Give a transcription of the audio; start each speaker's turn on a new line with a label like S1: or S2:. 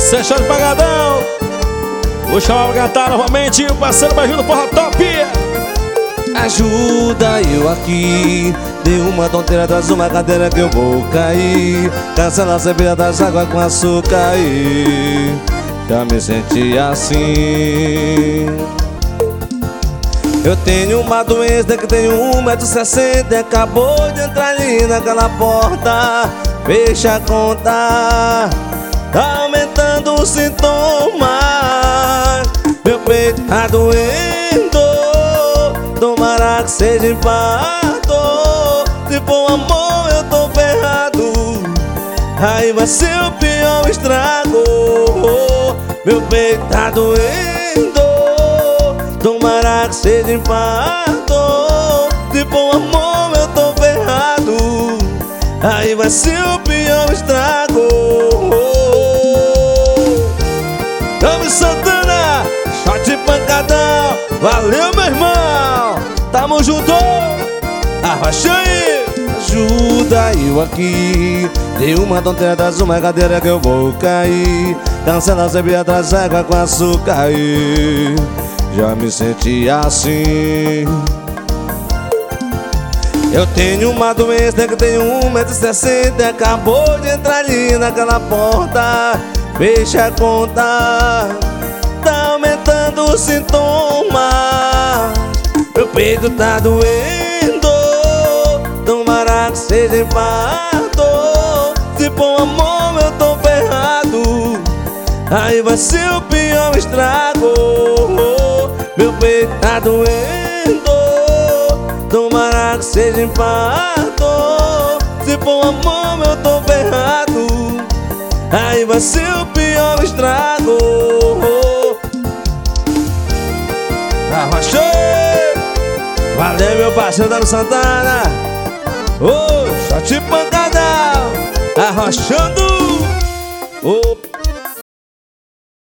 S1: Seixão de Pagadão. Vou chamar pra cantar novamente o parceiro Beijinho do Forró Top.
S2: Ajuda eu aqui, dei uma tonteira, traz uma cadeira que eu vou cair. Cancela a cerveja das águas com açúcar aí. Já me senti assim. Eu tenho uma doença que tenho 1,60 m. Acabou de entrar ali naquela porta. Fecha a conta, tá aumentando os sintomas. Meu peito tá doendo, tomara que seja infarto. Se for amor eu tô ferrado, aí vai ser o pior estrago. Meu peito tá doendo, tomara que seja infarto. Se for amor eu tô ferrado, aí vai ser o pior estrago. Tamo Santana, shot de pancadão. Valeu, meu irmão, tamo junto. Arrocha aí. Ajuda eu aqui, dei uma tonteira, traz uma cadeira que eu vou cair. Cancela a cerveja, traz água com açúcar aí. Já me senti assim. Eu tenho uma doença que tenho 1,60 m. Acabou de entrar ali naquela porta. Fecha a conta, tá aumentando os sintomas. Meu peito tá doendo, tomara que seja infarto. Se for amor eu tô ferrado, aí vai ser o pior estrago. Meu peito tá doendo, tomara que seja infarto. Se for amor eu tô ferrado, aí vai ser o pior estrago. Arrochou. Valeu, meu parceiro Dano Santana. Ô, shot de pancadão, arrochando. Ô